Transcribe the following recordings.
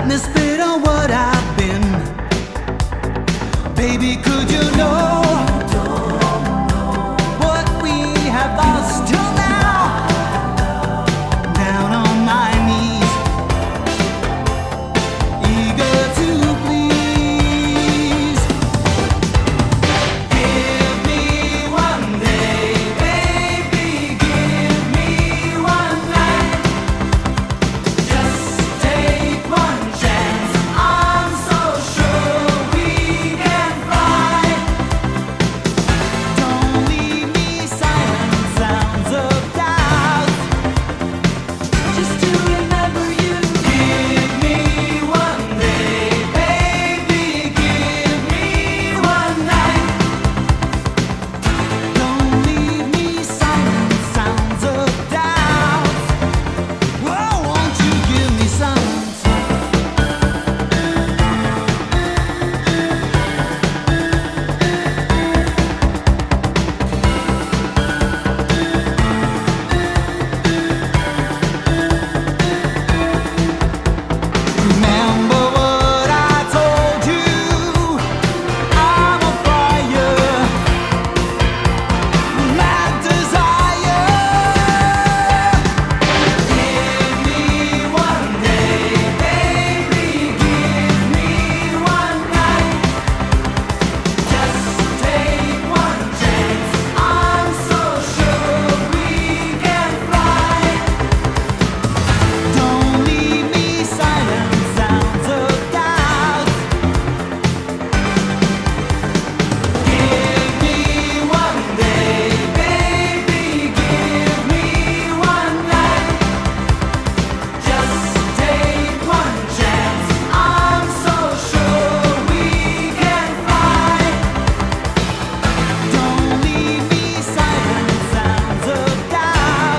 This bit on what I've been. Baby, could you know what we have lost till now? Down on my knees, eager to please. Give me one day, baby, give me one night. Just take one chance, I'm so sure we can fly. Don't leave me silent, sounds of doubt. Just to remember you. Give me one day, baby, give me one night. Don't leave me silent, sounds of doubt. Whoa, won't you give me some? Remember what I told you. I'm a fire, mad desire. Give me one day, baby, give me one night. Just take one chance, I'm so sure we can fly. Don't leave me silent, sounds of doubt. Give me one day, baby, give me one night. Just take one chance, I'm so sure we can fly. Don't leave me silent, sounds of doubt.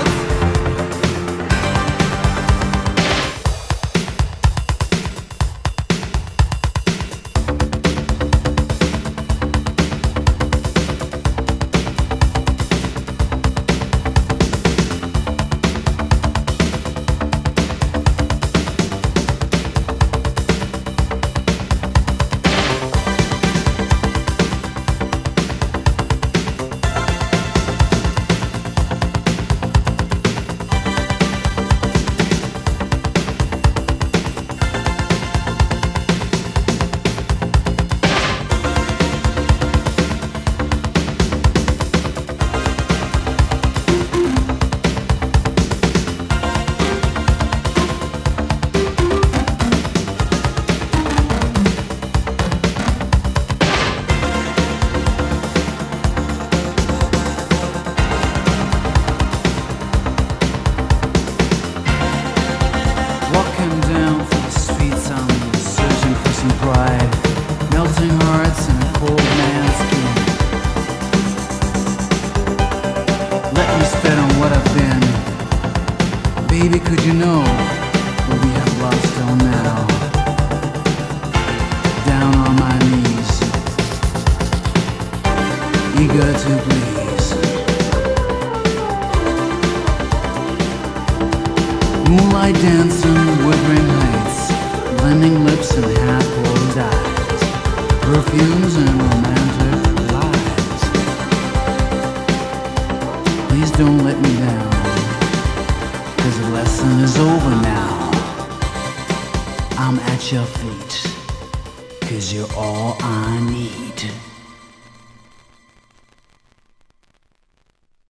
Walking down through the streets, I'm searching for some pride. Melting hearts in a cold man's skin. Let me spit on what I've been. Baby, could you know what we have lost till now? Down on my knees, eager to please. Moonlight dancing, withering heights, blending lips and half-closed eyes, perfumes and romantic lies. Please don't let me down, 'cause the lesson is over now. I'm at your feet, 'cause you're all I need.